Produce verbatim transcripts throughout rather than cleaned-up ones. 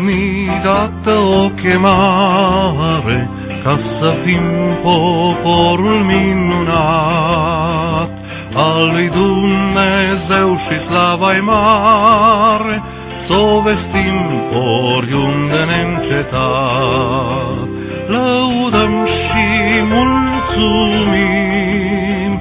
ni dată o chemare ca să fim poporul minunat al lui Dumnezeu și slava-i mare, s-o vestim oriunde neîncetat. Lăudăm și mulțumim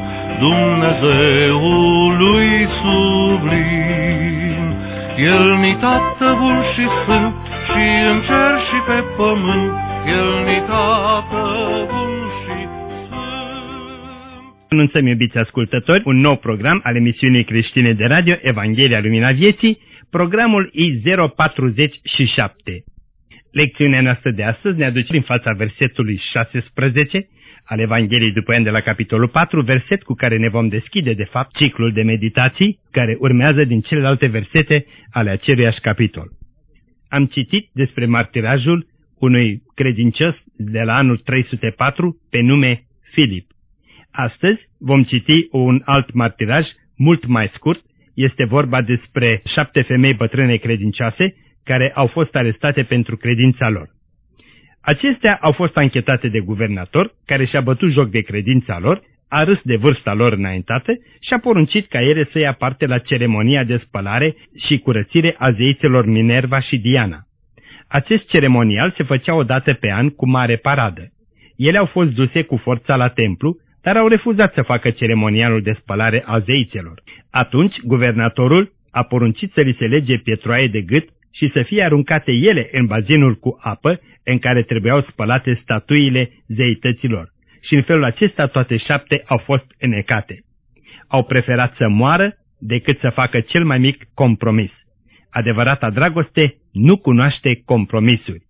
Dumnezeului sublim. El-ni Tată bun și sfânt, și în cer și pe pământ, El-ni Tată bun și sfânt. Anunțăm, iubiți ascultători, un nou program al emisiunii creștine de radio Evanghelia Lumina Vieții, programul I zero patruzeci și șapte. Lecțiunea noastră de astăzi ne aduce în fața versetului șaisprezece al Evangheliei după Ioan de la capitolul patru, verset cu care ne vom deschide, de fapt, ciclul de meditații care urmează din celelalte versete ale aceluiași capitol. Am citit despre martirajul unui credincios de la anul trei sute patru pe nume Filip. Astăzi vom citi un alt martiraj mult mai scurt. Este vorba despre șapte femei bătrâne credincioase care au fost arestate pentru credința lor. Acestea au fost anchetate de guvernator, care și-a bătut joc de credința lor, a râs de vârsta lor înaintată și a poruncit ca ele să ia parte la ceremonia de spălare și curățire a zeițelor Minerva și Diana. Acest ceremonial se făcea o dată pe an cu mare paradă. Ele au fost duse cu forța la templu, dar au refuzat să facă ceremonialul de spălare a zeițelor. Atunci, guvernatorul a poruncit să li se lege pietroaie de gât și să fie aruncate ele în bazinul cu apă în care trebuiau spălate statuile zeităților. Și în felul acesta toate șapte au fost înecate. Au preferat să moară decât să facă cel mai mic compromis. Adevărata dragoste nu cunoaște compromisuri.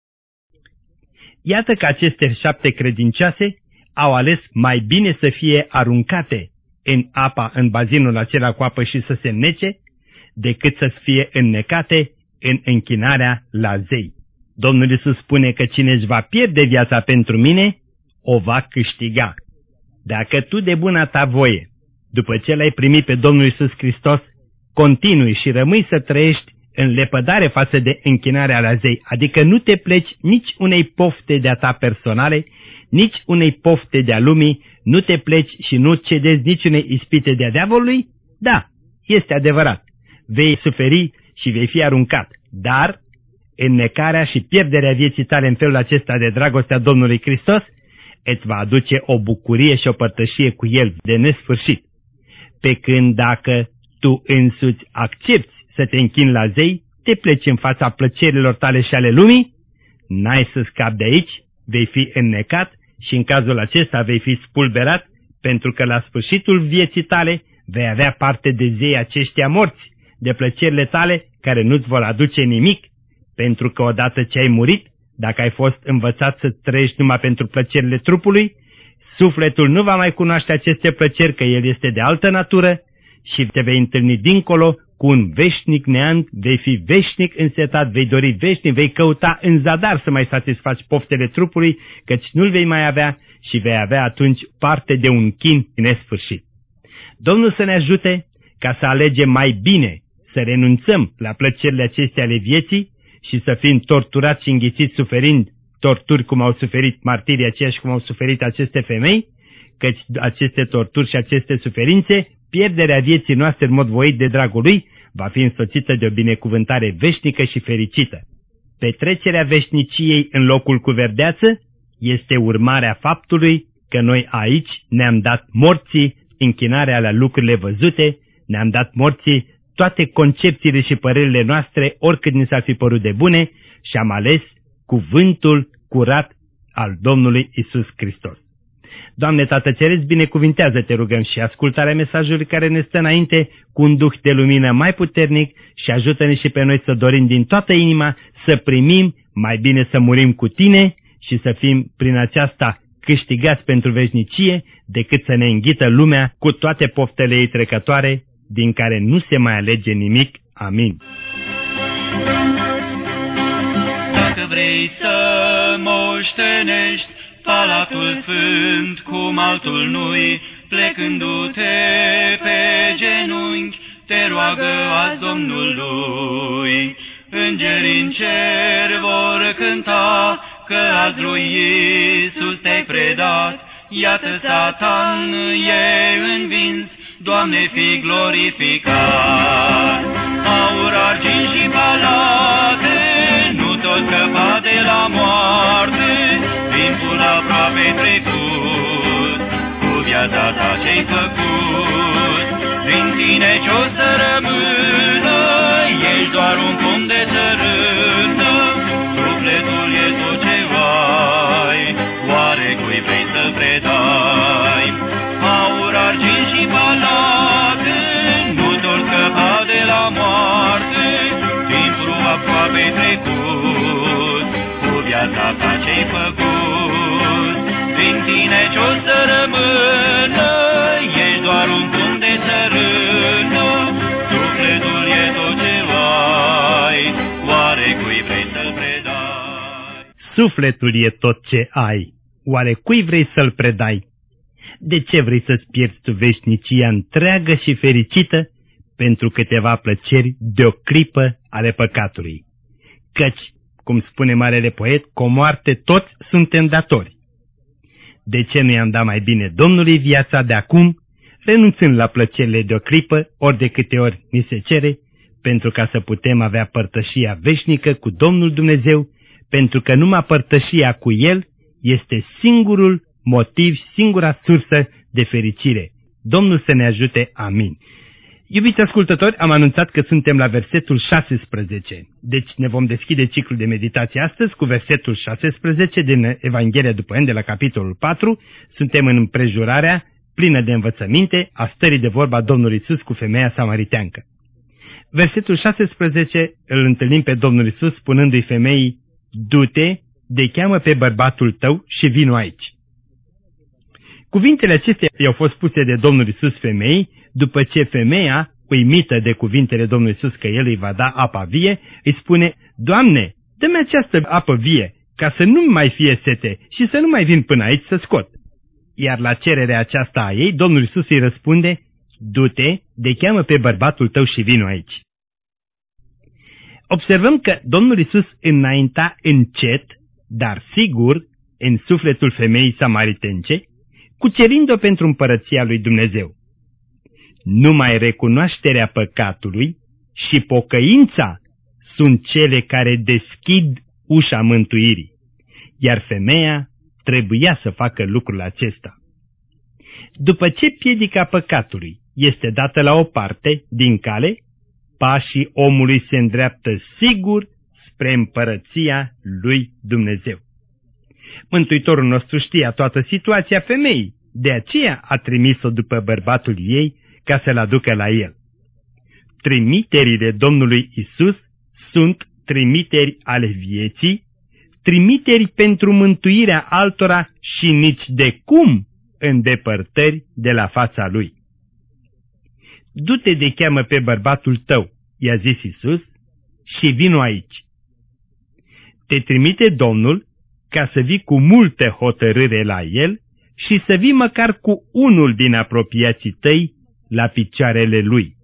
Iată că aceste șapte credincioase au ales mai bine să fie aruncate în apa, în bazinul acela cu apă și să se înnece, decât să fie înnecate în închinarea la zei. Domnul Iisus spune că cine își va pierde viața pentru mine, o va câștiga. Dacă tu de bună ta voie, după ce l-ai primit pe Domnul Iisus Hristos, continui și rămâi să trăiești în lepădare față de închinarea la zei, adică nu te pleci nici unei pofte de-a ta personale, nici unei pofte de-a lumii, nu te pleci și nu cedezi niciunei ispite de-a diavolului, da, este adevărat, vei suferi și vei fi aruncat, dar înnecarea și pierderea vieții tale în felul acesta de dragostea Domnului Hristos îți va aduce o bucurie și o părtășie cu El de nesfârșit. Pe când dacă tu însuți accepti să te închini la zei, te pleci în fața plăcerilor tale și ale lumii, n-ai să scapi de aici, vei fi înnecat și în cazul acesta vei fi spulberat, pentru că la sfârșitul vieții tale vei avea parte de zei aceștia morți, de plăcerile tale care nu-ți vor aduce nimic, pentru că odată ce ai murit, dacă ai fost învățat să trăiești numai pentru plăcerile trupului, sufletul nu va mai cunoaște aceste plăceri, că el este de altă natură și te vei întâlni dincolo cu un veșnic neant, vei fi veșnic însetat, vei dori veșnic, vei căuta în zadar să mai satisfaci poftele trupului, căci nu-l vei mai avea și vei avea atunci parte de un chin nesfârșit. Domnul să ne ajute ca să alegem mai bine să renunțăm la plăcerile acestea ale vieții și să fim torturați și înghițiți suferind torturi cum au suferit martirii aceia și cum au suferit aceste femei, căci aceste torturi și aceste suferințe, pierderea vieții noastre în mod voit de dragul Lui, va fi însoțită de o binecuvântare veșnică și fericită. Petrecerea veșniciei în locul cu verdeață este urmarea faptului că noi aici ne-am dat morții închinarea la lucrurile văzute, ne-am dat morții toate concepțiile și părerile noastre, oricât ni s-ar fi părut de bune, și am ales cuvântul curat al Domnului Isus Hristos. Doamne Tată Ceresc, binecuvintează, te rugăm, și ascultarea mesajului care ne stă înainte cu un duh de lumină mai puternic și ajută-ne și pe noi să dorim din toată inima să primim, mai bine să murim cu Tine și să fim prin aceasta câștigați pentru veșnicie, decât să ne înghită lumea cu toate poftele ei trecătoare, din care nu se mai alege nimic. Amin. Dacă vrei să moștenești Palatul Sfânt cum altul nu-i, plecându-te pe genunchi, te roagă azi Domnului. Îngeri în cer iată Satan e învins, Doamne, fi glorificat. Aur, argint și palate, nu tot scăpa de la moarte, timpul aproape trecut, cu viața ta ce-ai făcut. Din tine ce-o să rămână, ești doar un pom de țărână, sufletul e tot ce ai, oare cui vrei să predai? Aur, argint și palate, nu tot scăpa de la moarte, timpul aproape trecut, cu viața ta ce-ai făcut. Din tine ce-o să rămână, ești doar un pom de țărână, sufletul e tot ce ai, oare cui vrei să-l predai? Sufletul e tot ce ai, oare cui vrei să-l predai? De ce vrei să-ți pierzi tu veșnicia întreagă și fericită pentru câteva plăceri de o clipă ale păcatului? Căci, cum spune marele poet, cu o moarte toți suntem datori. De ce nu i-am dat mai bine Domnului viața de acum, renunțând la plăcerile de o clipă, ori de câte ori ni se cere, pentru ca să putem avea părtășia veșnică cu Domnul Dumnezeu, pentru că numai părtășia cu El este singurul motiv, singura sursă de fericire. Domnul să ne ajute, amin. Iubiți ascultători, am anunțat că suntem la versetul șasesprezece. Deci ne vom deschide ciclul de meditație astăzi cu versetul șasesprezece din Evanghelia după Ioan de la capitolul patru. Suntem în împrejurarea plină de învățăminte a stării de vorba Domnului Iisus cu femeia samariteancă. Versetul șasesprezece îl întâlnim pe Domnul Iisus spunându-i femeii: du-te, de-cheamă pe bărbatul tău și vino aici. Cuvintele acestea i-au fost spuse de Domnul Iisus femeii, după ce femeia, uimită de cuvintele Domnului Iisus că El îi va da apa vie, îi spune: Doamne, dă-mi această apă vie, ca să nu mai fie sete și să nu mai vin până aici să scot. Iar la cererea aceasta a ei, Domnul Iisus îi răspunde: du-te, de-cheamă pe bărbatul tău și vino aici. Observăm că Domnul Iisus înainta încet, dar sigur, în sufletul femeii samaritence, cucerind-o pentru împărăția lui Dumnezeu. Numai recunoașterea păcatului și pocăința sunt cele care deschid ușa mântuirii, iar femeia trebuia să facă lucrul acesta. După ce piedica păcatului este dată la o parte din cale, pașii omului se îndreaptă sigur spre împărăția lui Dumnezeu. Mântuitorul nostru știa toată situația femeii, de aceea a trimis-o după bărbatul ei ca să-l aducă la el. Trimiterile Domnului Isus sunt trimiteri ale vieții, trimiteri pentru mântuirea altora și nici de cum îndepărtări de la fața Lui. Du-te, de-cheamă pe bărbatul tău, i-a zis Isus, și vino aici. Te trimite Domnul ca să vii cu multă hotărâre la El și să vii măcar cu unul din apropiații tăi la picioarele Lui.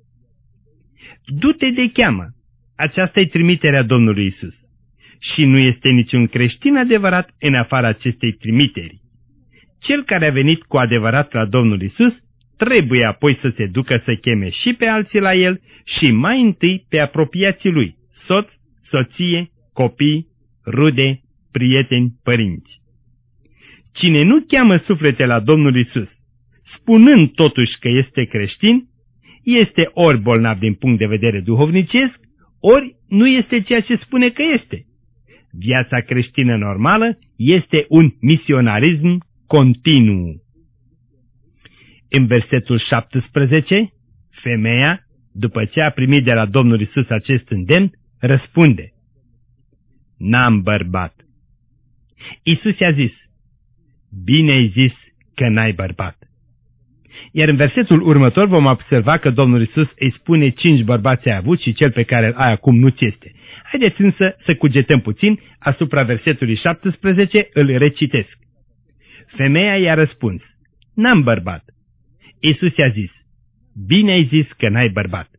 Du-te, de-cheamă, aceasta e trimiterea Domnului Isus. Și nu este niciun creștin adevărat în afara acestei trimiteri. Cel care a venit cu adevărat la Domnul Isus trebuie apoi să se ducă să cheme și pe alții la El și mai întâi pe apropiații Lui, soț, soție, copii, rude, prieteni, părinți. Cine nu cheamă suflete la Domnul Isus, spunând totuși că este creștin, este ori bolnav din punct de vedere duhovnicesc, ori nu este ceea ce spune că este. Viața creștină normală este un misionarism continuu. În versetul șaptesprezece, femeia, după ce a primit de la Domnul Isus acest îndemn, răspunde: N-am bărbat. Isus i-a zis: Bine ai zis că n-ai bărbat. Iar în versetul următor vom observa că Domnul Isus îi spune: cinci bărbați ai avut și cel pe care îl ai acum nu ți este. Haideți însă să cugetăm puțin asupra versetului șaptesprezece, îl recitesc. Femeia i-a răspuns: N-am bărbat. Isus i-a zis: Bine ai zis că n-ai bărbat.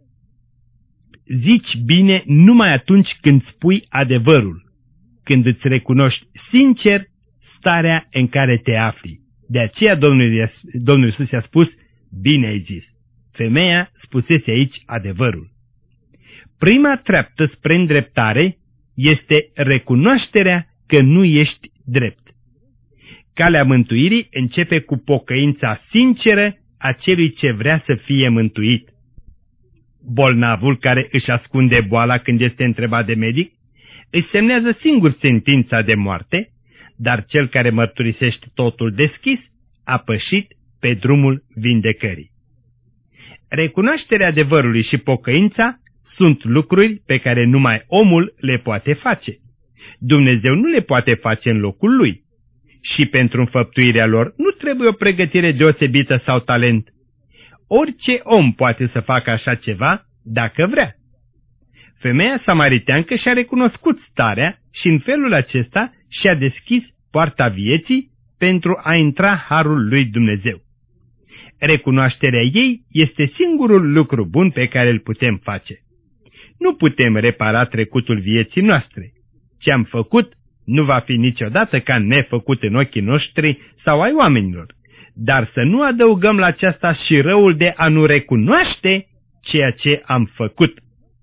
Zici bine numai atunci când spui adevărul, când îți recunoști sincer starea în care te afli. De aceea Domnul, Domnul Iisus i-a spus, bine ai zis. Femeia spusese aici adevărul. Prima treaptă spre îndreptare este recunoașterea că nu ești drept. Calea mântuirii începe cu pocăința sinceră a celui ce vrea să fie mântuit. Bolnavul care își ascunde boala când este întrebat de medic își semnează singur sentința de moarte, dar cel care mărturisește totul deschis a pășit pe drumul vindecării. Recunoașterea adevărului și pocăința sunt lucruri pe care numai omul le poate face. Dumnezeu nu le poate face în locul lui. Și pentru înfăptuirea lor nu trebuie o pregătire deosebită sau talent. Orice om poate să facă așa ceva dacă vrea. Femeia samariteancă și-a recunoscut starea și în felul acesta și-a deschis poarta vieții pentru a intra harul lui Dumnezeu. Recunoașterea ei este singurul lucru bun pe care îl putem face. Nu putem repara trecutul vieții noastre. Ce am făcut nu va fi niciodată ca nefăcut în ochii noștri sau ai oamenilor, dar să nu adăugăm la aceasta și răul de a nu recunoaște ceea ce am făcut.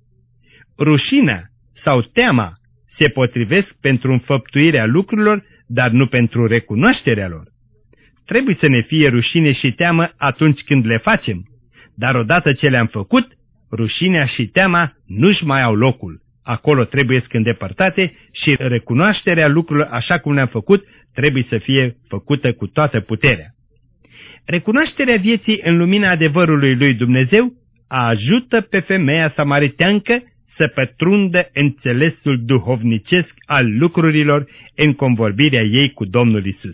Rușinea sau teama se potrivesc pentru înfăptuirea lucrurilor, dar nu pentru recunoașterea lor. Trebuie să ne fie rușine și teamă atunci când le facem, dar odată ce le-am făcut, rușinea și teama nu-și mai au locul. Acolo trebuie să îndepărtate și recunoașterea lucrurilor așa cum le-am făcut trebuie să fie făcută cu toată puterea. Recunoașterea vieții în lumina adevărului lui Dumnezeu ajută pe femeia samariteancă să pătrundă înțelesul duhovnicesc al lucrurilor în convorbirea ei cu Domnul Isus.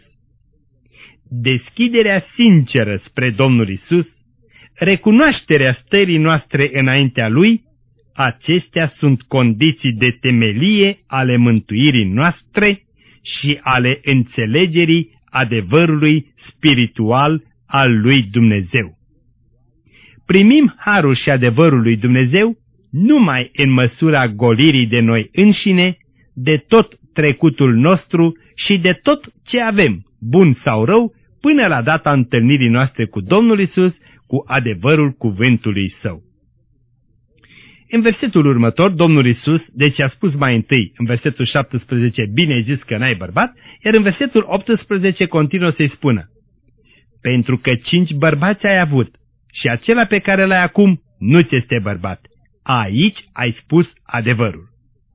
Deschiderea sinceră spre Domnul Isus, recunoașterea stării noastre înaintea Lui, acestea sunt condiții de temelie ale mântuirii noastre și ale înțelegerii adevărului spiritual al lui Dumnezeu. Primim harul și adevărul lui Dumnezeu numai în măsura golirii de noi înșine, de tot trecutul nostru și de tot ce avem, bun sau rău, până la data întâlnirii noastre cu Domnul Isus, cu adevărul cuvântului Său. În versetul următor, Domnul Isus, deci a spus mai întâi, în versetul șaptesprezece, bine ai zis că n-ai bărbat, iar în versetul optsprezece continuă să-i spună, pentru că cinci bărbați ai avut și acela pe care l-ai acum nu ți este bărbat. Aici ai spus adevărul.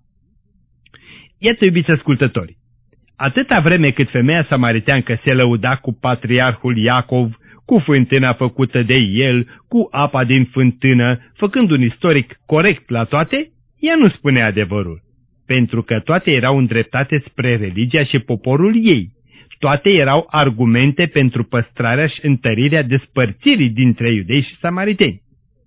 Iată, iubiți ascultători, atâta vreme cât femeia samariteancă se lăuda cu patriarhul Iacov, cu fântâna făcută de el, cu apa din fântână, făcând un istoric corect la toate, ea nu spune adevărul, pentru că toate erau îndreptate spre religia și poporul ei. Toate erau argumente pentru păstrarea și întărirea despărțirii dintre iudei și samariteni.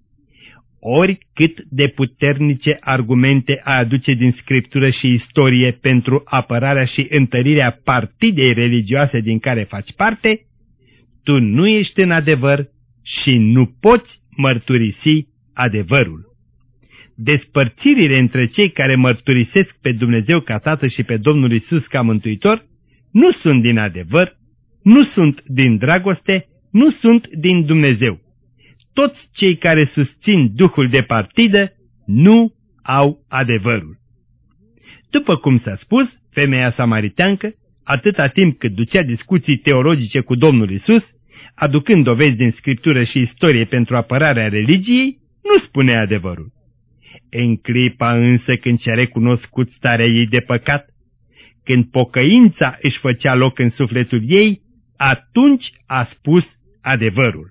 Oricât de puternice argumente a aduce din scriptură și istorie pentru apărarea și întărirea partidei religioase din care faci parte, tu nu ești în adevăr și nu poți mărturisi adevărul. Despărțirile între cei care mărturisesc pe Dumnezeu ca Tată și pe Domnul Isus ca Mântuitor nu sunt din adevăr, nu sunt din dragoste, nu sunt din Dumnezeu. Toți cei care susțin duhul de partidă nu au adevărul. După cum s-a spus, femeia samariteancă, atâta timp cât ducea discuții teologice cu Domnul Isus, aducând dovezi din scriptură și istorie pentru apărarea religiei, nu spune adevărul. În clipa însă când și-a recunoscut starea ei de păcat, când pocăința își făcea loc în sufletul ei, atunci a spus adevărul.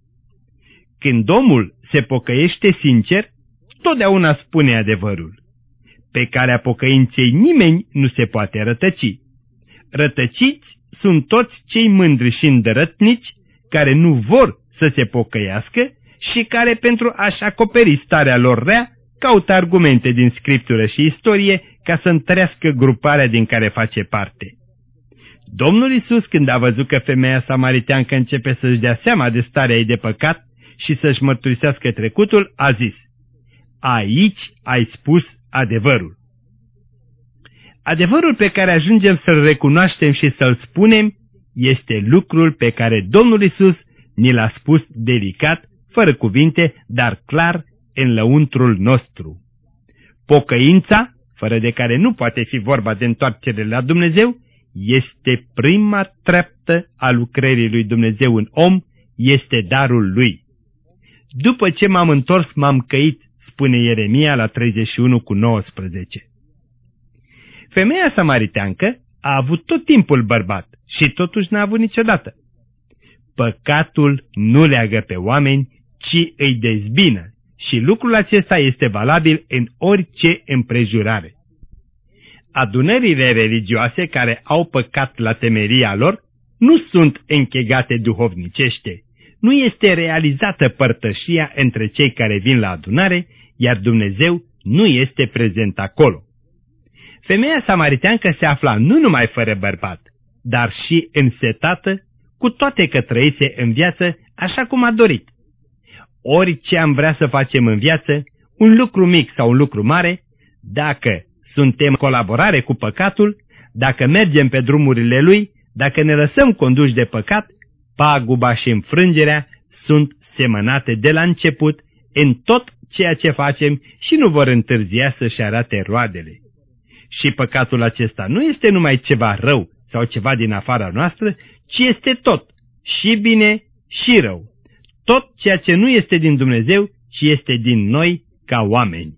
Când omul se pocăiește sincer, totdeauna spune adevărul. Pe calea pocăinței nimeni nu se poate rătăci. Rătăciți sunt toți cei mândri și îndărătnici care nu vor să se pocăiască și care, pentru a-și acoperi starea lor rea, caută argumente din scriptură și istorie ca să întărească gruparea din care face parte. Domnul Isus, când a văzut că femeia samariteancă începe să-și dea seama de starea ei de păcat și să-și mărturisească trecutul, a zis, aici ai spus adevărul. Adevărul pe care ajungem să-l recunoaștem și să-l spunem este lucrul pe care Domnul Iisus ni l-a spus delicat, fără cuvinte, dar clar în lăuntrul nostru. Pocăința, fără de care nu poate fi vorba de întoarcere la Dumnezeu, este prima treaptă a lucrării lui Dumnezeu în om, este darul lui. După ce m-am întors, m-am căit, spune Ieremia la treizeci și unu cu nouăsprezece. Femeia samariteancă a avut tot timpul bărbat și totuși n-a avut niciodată. Păcatul nu leagă pe oameni, ci îi dezbină și lucrul acesta este valabil în orice împrejurare. Adunările religioase care au păcat la temeria lor nu sunt închegate duhovnicește, nu este realizată părtășia între cei care vin la adunare, iar Dumnezeu nu este prezent acolo. Femeia samariteancă se afla nu numai fără bărbat, dar și însetată, cu toate că trăise în viață așa cum a dorit. Orice am vrea să facem în viață, un lucru mic sau un lucru mare, dacă suntem în colaborare cu păcatul, dacă mergem pe drumurile lui, dacă ne lăsăm conduși de păcat, paguba și înfrângerea sunt semănate de la început în tot ceea ce facem și nu vor întârzia să-și arate roadele. Și păcatul acesta nu este numai ceva rău sau ceva din afara noastră, ci este tot, și bine și rău. Tot ceea ce nu este din Dumnezeu, ci este din noi ca oameni.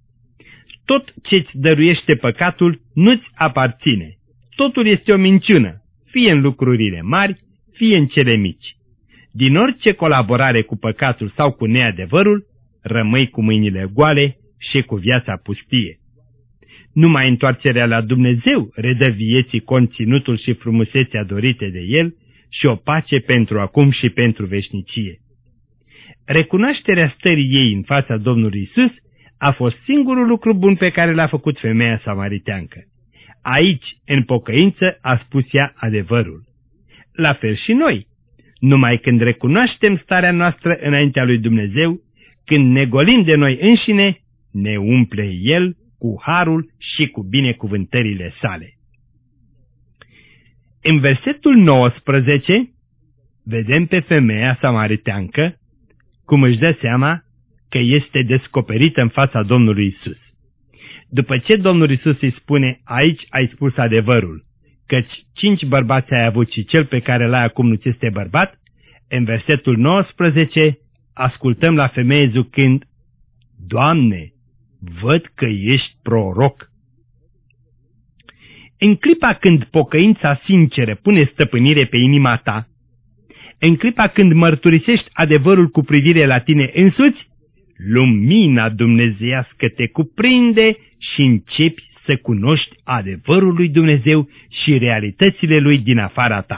Tot ce-ți dăruiește păcatul nu-ți aparține. Totul este o minciună, fie în lucrurile mari, fie în cele mici. Din orice colaborare cu păcatul sau cu neadevărul, rămâi cu mâinile goale și cu viața pustie. Numai întoarcerea la Dumnezeu redă vieții conținutul și frumusețea dorite de El și o pace pentru acum și pentru veșnicie. Recunoașterea stării ei în fața Domnului Iisus a fost singurul lucru bun pe care l-a făcut femeia samariteancă. Aici, în pocăință, a spus ea adevărul. La fel și noi. Numai când recunoaștem starea noastră înaintea lui Dumnezeu, când ne golim de noi înșine, ne umple El cu harul și cu binecuvântările sale. În versetul nouăsprezece, vedem pe femeia samariteancă cum își dă seama că este descoperită în fața Domnului Iisus. După ce Domnul Iisus îi spune, aici ai spus adevărul, căci cinci bărbați ai avut și cel pe care l-ai acum nu ți este bărbat, în versetul nouăsprezece ascultăm la femeie zucând, Doamne, văd că ești proroc. În clipa când pocăința sinceră pune stăpânire pe inima ta, în clipa când mărturisești adevărul cu privire la tine însuți, lumina dumnezeiască te cuprinde și începi să cunoști adevărul lui Dumnezeu și realitățile lui din afara ta.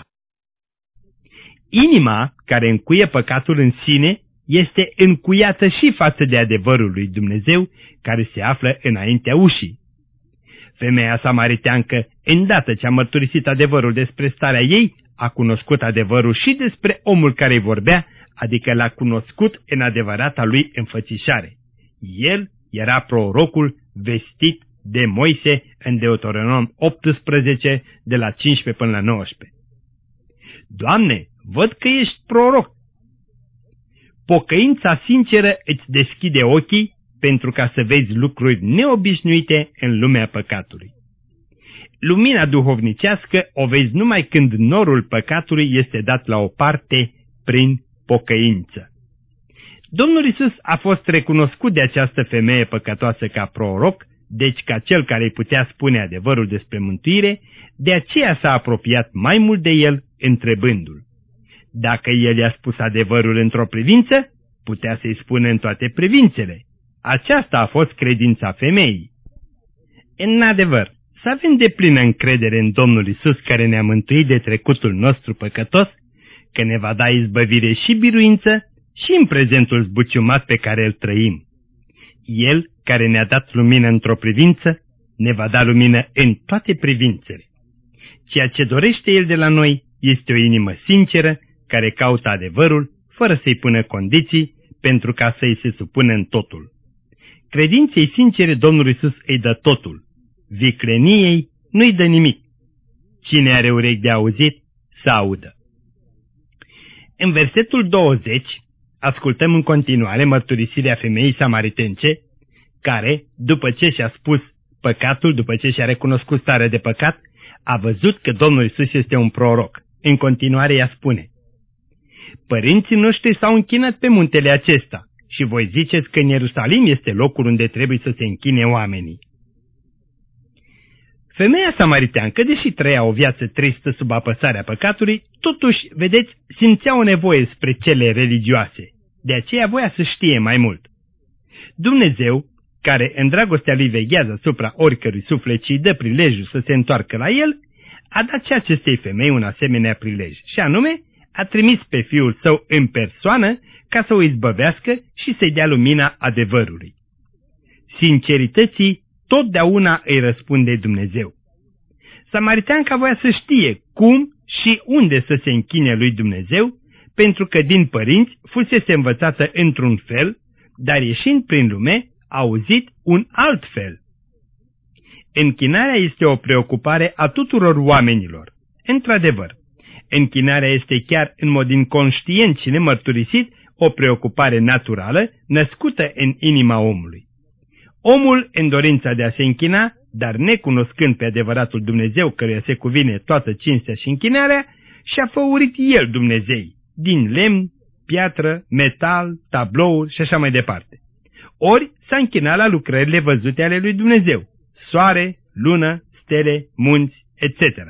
Inima care încuie păcatul în sine este încuiată și față de adevărul lui Dumnezeu care se află înaintea ușii. Femeia samariteancă, îndată ce a mărturisit adevărul despre starea ei, a cunoscut adevărul și despre omul care îi vorbea, adică l-a cunoscut în adevărata lui înfățișare. El era prorocul vestit de Moise în Deuteronom optsprezece, de la cincisprezece până la nouăsprezece. Doamne, văd că ești proroc. Pocăința sinceră îți deschide ochii pentru ca să vezi lucruri neobișnuite în lumea păcatului. Lumina duhovnicească o vezi numai când norul păcatului este dat la o parte prin pocăință. Domnul Iisus a fost recunoscut de această femeie păcătoasă ca proroc, deci ca cel care îi putea spune adevărul despre mântuire, de aceea s-a apropiat mai mult de el, întrebându-l. Dacă el i-a spus adevărul într-o privință, putea să-i spună în toate privințele. Aceasta a fost credința femeii. În adevăr, să avem deplină încredere în Domnul Iisus care ne-a mântuit de trecutul nostru păcătos, că ne va da izbăvire și biruință și în prezentul zbuciumat pe care îl trăim. El, care ne-a dat lumină într-o privință, ne va da lumină în toate privințele. Ceea ce dorește El de la noi este o inimă sinceră care caută adevărul, fără să-i pună condiții, pentru ca să-i se supună în totul. Credinței sincere Domnul Iisus îi dă totul. Vicleniei nu-i dă nimic. Cine are urechi de auzit, să audă. În versetul douăzeci ascultăm în continuare mărturisirea femeii samaritence, care, după ce și-a spus păcatul, după ce și-a recunoscut starea de păcat, a văzut că Domnul Iisus este un proroc. În continuare ea spune: părinții noștri s-au închinat pe muntele acesta și voi ziceți că în Ierusalim este locul unde trebuie să se închine oamenii. Femeia samariteancă, deși trăia o viață tristă sub apăsarea păcatului, totuși, vedeți, simțea o nevoie spre cele religioase. De aceea voia să știe mai mult. Dumnezeu, care în dragostea lui veghează asupra oricărui suflet și îi dă prilejul să se întoarcă la el, a dat și acestei femei un asemenea prilej, și anume a trimis pe Fiul Său în persoană ca să o izbăvească și să-i dea lumina adevărului. Sincerității totdeauna îi răspunde Dumnezeu. Samariteanca voia să știe cum și unde să se închine lui Dumnezeu, pentru că din părinți fusese învățată într-un fel, dar ieșind prin lume a auzit un alt fel. Închinarea este o preocupare a tuturor oamenilor. Într-adevăr, închinarea este chiar în mod inconștient și nemărturisit o preocupare naturală născută în inima omului. Omul, în dorința de a se închina, dar necunoscând pe adevăratul Dumnezeu căruia se cuvine toată cinstea și închinarea, și-a făurit el Dumnezei, din lemn, piatră, metal, tablouri și așa mai departe. Ori s-a închinat la lucrările văzute ale lui Dumnezeu, soare, lună, stele, munți, et cetera.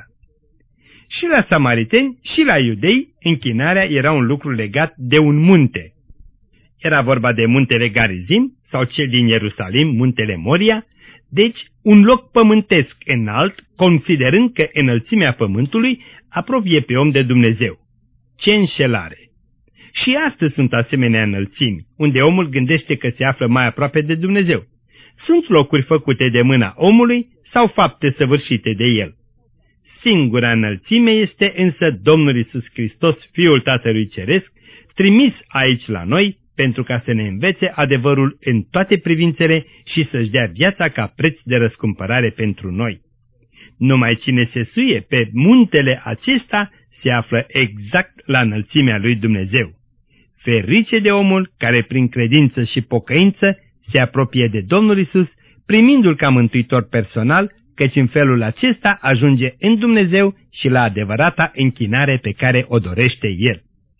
Și la samariteni și la iudei, închinarea era un lucru legat de un munte. Era vorba de muntele Garizim sau cel din Ierusalim, muntele Moria, deci un loc pământesc înalt, considerând că înălțimea pământului apropie pe om de Dumnezeu. Ce înșelare! Și astăzi sunt asemenea înălțimi, unde omul gândește că se află mai aproape de Dumnezeu. Sunt locuri făcute de mâna omului sau fapte săvârșite de el. Singura înălțime este însă Domnul Iisus Hristos, Fiul Tatălui Ceresc, trimis aici la noi pentru ca să ne învețe adevărul în toate privințele și să-și dea viața ca preț de răscumpărare pentru noi. Numai cine se suie pe muntele acesta se află exact la înălțimea lui Dumnezeu. Ferice de omul care prin credință și pocăință se apropie de Domnul Iisus, primindu-L ca mântuitor personal, căci în felul acesta ajunge în Dumnezeu și la adevărata închinare pe care o dorește El.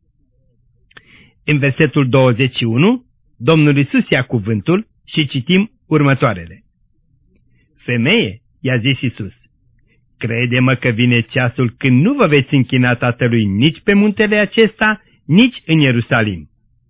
În versetul douăzeci și unu, Domnul Iisus ia cuvântul și citim următoarele. Femeie, i-a zis Iisus, crede-mă că vine ceasul când nu vă veți închina Tatălui nici pe muntele acesta, nici în Ierusalim.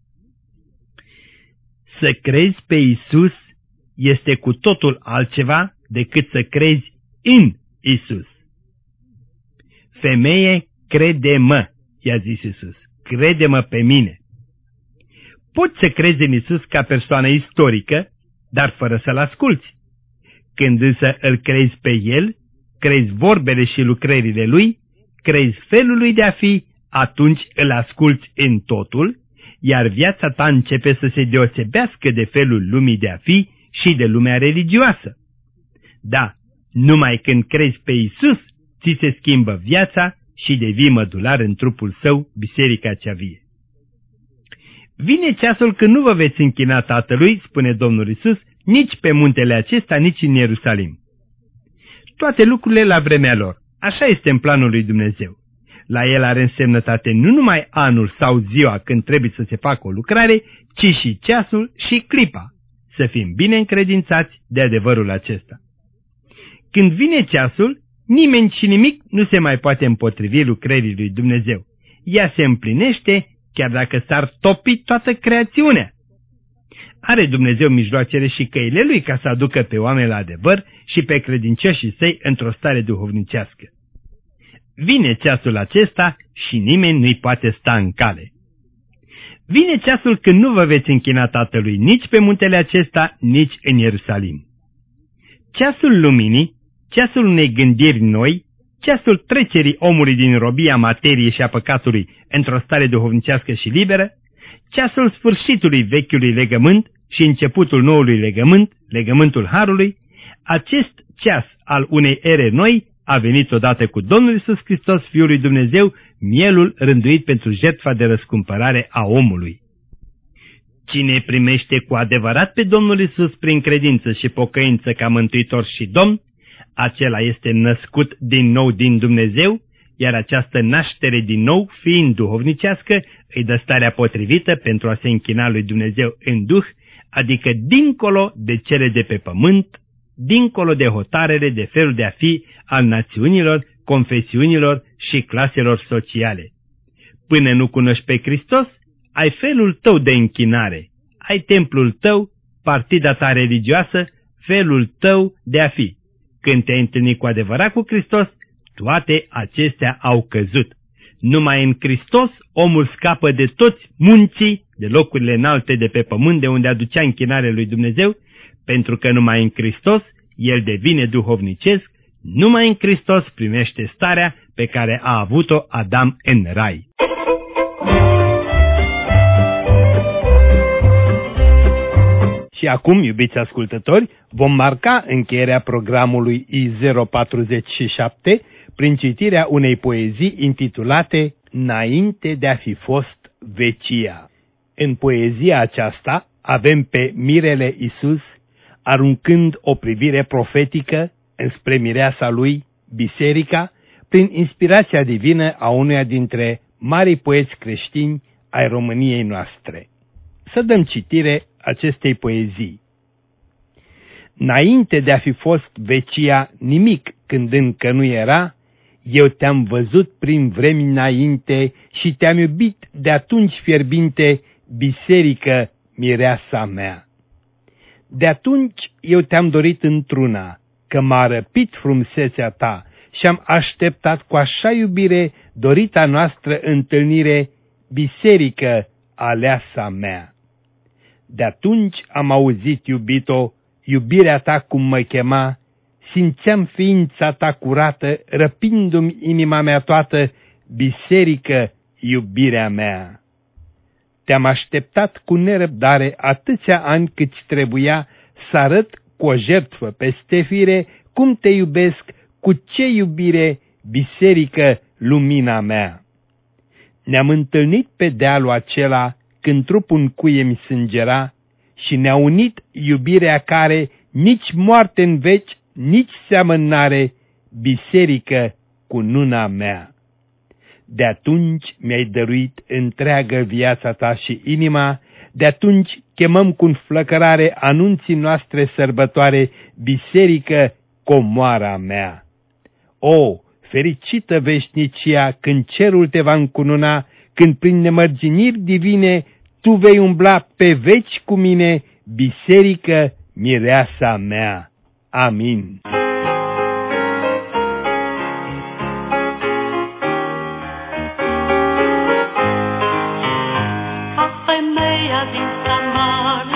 Să crezi pe Iisus este cu totul altceva decât să crezi în Iisus. Femeie, crede-mă, i-a zis Iisus, crede-mă pe mine. Poți să crezi în Iisus ca persoană istorică, dar fără să-L asculți. Când însă îl crezi pe El, crezi vorbele și lucrările Lui, crezi felul Lui de a fi, atunci îl asculți în totul, iar viața ta începe să se deosebească de felul lumii de a fi și de lumea religioasă. Da, numai când crezi pe Iisus, ți se schimbă viața și devii mădular în trupul Său, biserica cea vie. Vine ceasul când nu vă veți închina Tatălui, spune Domnul Iisus, nici pe muntele acesta, nici în Ierusalim. Toate lucrurile la vremea lor. Așa este în planul lui Dumnezeu. La El are însemnătate nu numai anul sau ziua când trebuie să se facă o lucrare, ci și ceasul și clipa. Să fim bine încredințați de adevărul acesta. Când vine ceasul, nimeni și nimic nu se mai poate împotrivi lucrării lui Dumnezeu. Ea se împlinește chiar dacă s-ar topi toată creațiunea. Are Dumnezeu mijloacele și căile Lui ca să aducă pe oameni la adevăr și pe credincioșii Săi într-o stare duhovnicească. Vine ceasul acesta și nimeni nu-i poate sta în cale. Vine ceasul când nu vă veți închina Tatălui nici pe muntele acesta, nici în Ierusalim. Ceasul luminii, ceasul unei gândiri noi, ceasul trecerii omului din robia materiei și a păcatului într-o stare duhovnicească și liberă, ceasul sfârșitului vechiului legământ și începutul noului legământ, legământul Harului, acest ceas al unei ere noi a venit odată cu Domnul Iisus Hristos, Fiul lui Dumnezeu, mielul rânduit pentru jertfa de răscumpărare a omului. Cine primește cu adevărat pe Domnul Iisus prin credință și pocăință ca mântuitor și Domn, acela este născut din nou din Dumnezeu, iar această naștere din nou, fiind duhovnicească, îi dă starea potrivită pentru a se închina lui Dumnezeu în duh, adică dincolo de cele de pe pământ, dincolo de hotarele de felul de a fi al națiunilor, confesiunilor și claselor sociale. Până nu cunoști pe Hristos, ai felul tău de închinare, ai templul tău, partida ta religioasă, felul tău de a fi. Când te-ai întâlnit cu adevărat cu Hristos, toate acestea au căzut. Numai în Hristos omul scapă de toți munții, de locurile înalte de pe pământ de unde aducea închinare lui Dumnezeu, pentru că numai în Hristos el devine duhovnicesc, numai în Hristos primește starea pe care a avut-o Adam în rai. Și acum, iubiți ascultători, vom marca încheierea programului I zero patruzeci și șapte prin citirea unei poezii intitulate Înainte de a fi fost vecia. În poezia aceasta avem pe mirele Iisus aruncând o privire profetică înspre mireasa lui, biserica, prin inspirația divină a unuia dintre marii poeți creștini ai României noastre. Să dăm citire acestei poezii. Înainte de a fi fost vecia nimic când încă nu era, eu te-am văzut prin vremi înainte și te-am iubit de atunci fierbinte, biserică mireasa mea. De atunci eu te-am dorit într-una, că m-a răpit frumusețea ta și-am așteptat cu așa iubire dorita noastră întâlnire, biserică aleasa mea. De atunci am auzit, iubito, iubirea ta cum mă chema, simțeam ființa ta curată, răpindu-mi inima mea toată, biserică, iubirea mea. Te-am așteptat cu nerăbdare atâția ani cât-ți trebuia să arăt cu o jertfă peste fire cum te iubesc, cu ce iubire, biserică, lumina mea. Ne-am întâlnit pe dealul acela când trupul în cuie mi sângera și ne-a unit iubirea care nici moarte în veci, nici seamăn n-are, biserică cu nuna mea. De atunci mi-ai dăruit întreagă viața ta și inima, de atunci chemăm cu înflăcărare anunții noastre sărbătoare, biserică, comoara mea. O, fericită veșnicia când cerul te va încununa, când prin nemărginiri divine tu vei umbla pe veci cu mine, biserică, mireasa mea. Amin. Femeia din Samaria